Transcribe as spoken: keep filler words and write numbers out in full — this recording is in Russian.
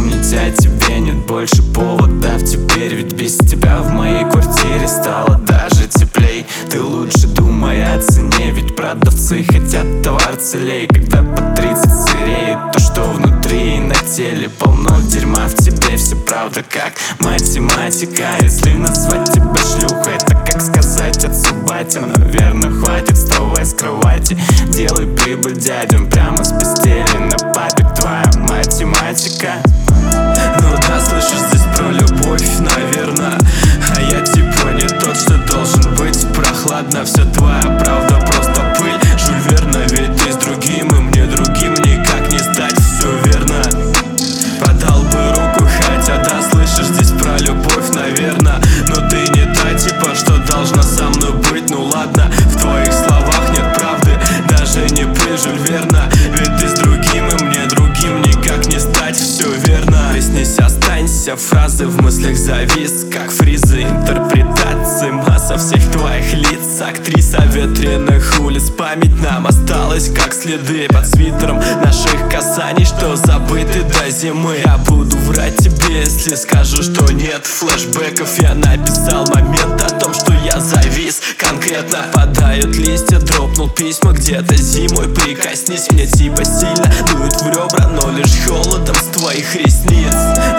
вспомнить о тебе нет больше поводов теперь. Ведь без тебя в моей квартире стало даже теплей. Ты лучше думай о цене, ведь продавцы хотят товар целей. Когда по тридцать сыреет то, что внутри и на теле полно дерьма в тебе. Все правда как математика. Если назвать тебя шлюхой, это как сказать отцу: батя, наверное, хватит, вставай с кровати, делай прибыль дядям прямо с постели. На папе твоя математика. Ну да, слышишь здесь про любовь, наверно. А я типа не тот, что должен быть. Прохладно, вся твоя правда просто пыль. Жюль Верна, ведь ты с другим, и мне другим никак не стать. Все верно. Подал бы руку, хотя да, слышишь здесь про любовь, наверно. Но ты не та типа, что должна со мной быть. Ну ладно, в твоих словах нет правды, даже не пыль, Жюль Верна. Ведь ты с другим, и мне другим никак не стать. Все верно. Приснись, останься, фразы в мыслях завис, как фризы интерпретации. Масса всех твоих лиц, актриса ветреных улиц. Память нам осталась, как следы под свитером наших касаний, что забыты до зимы. Я буду врать тебе, если скажу, что нет флешбеков. Я написал момент о том, что я завис. Конкретно падают листья, дропнул письма где-то зимой. Прикоснись мне типа сильно, дует в ребра, но лишь холодом с твоих ресниц.